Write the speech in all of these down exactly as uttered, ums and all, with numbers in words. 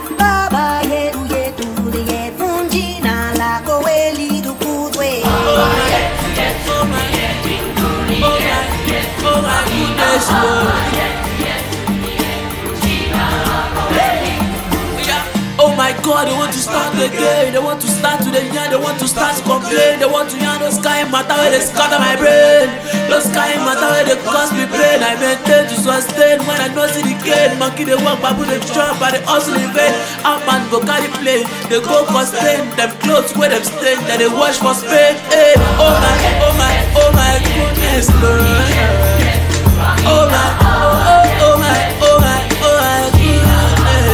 baba yetu yetu yetu jina lako weli tukuzwe. Oh my, oh my, oh my goodness, Lord. Oh my God, they want to start again. They want to start to the end. They want to start to complain. They want to yarn those sky matter where they scatter my brain. Those sky matter where they cause me pain. I maintain to sustain when I know see the gain. Monkey they walk, babu they jump, and they hustle in vain. Up and go carry plane. They go for stain. Them clothes where them stain. Then they wash for Spain. Hey, oh my, oh my, oh my goodness, Lord. Oh my, oh, oh, oh my, oh my, oh my goodness.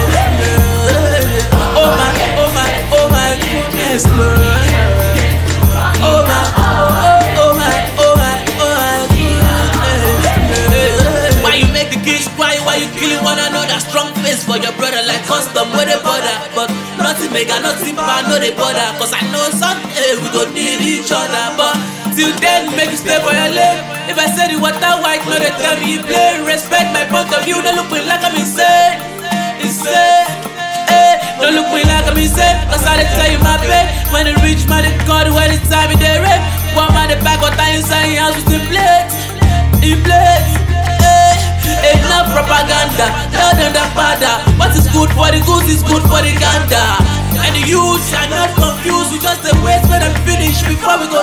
Oh my, oh my, oh my goodness, Lord. Oh my, oh, oh my, oh my, oh my goodness. Why you make the kids cry? Why you killing one another? Strong face for your brother like custom with a border. But nothing make a nothing bad, no they bother. Cause I know someday we gon' need each other. But till then, make you stay for your lane. If I say the water white, no they tell me you play. Respect my point of view, don't look me like I'm insane. Insane. Don't look me like I'm insane, cause I tell you my pain. When the rich man they God, when it's time they rape. One man the back, what I inside your house with the plate. In plate, eh. Enough propaganda, tell them the father. What is good for the goose is good for the gander. And the youth are not confused, we just the waste when I'm finished before we go